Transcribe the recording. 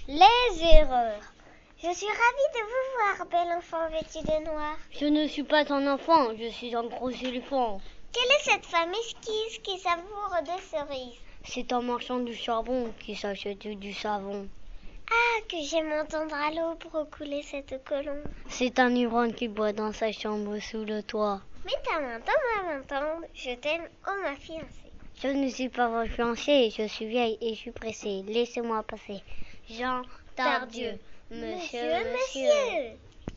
Les erreurs. Je suis ravie de vous voir, bel enfant vêtu de noir. Je ne suis pas un enfant, je suis un gros éléphant. Quelle est cette femme esquisse qui savoure des cerises? C'est un marchand du charbon qui s'achète du savon. Ah, que j'aime entendre à l'aube couler cette colombe. C'est un ivrogne qui boit dans sa chambre sous le toit. Mets ta main dans ma main tendre, je t'aime, oh ma fiancée. Je ne suis pas votre fiancée, je suis vieille et je suis pressée. Laissez-moi passer. Jean Tardieu. Monsieur.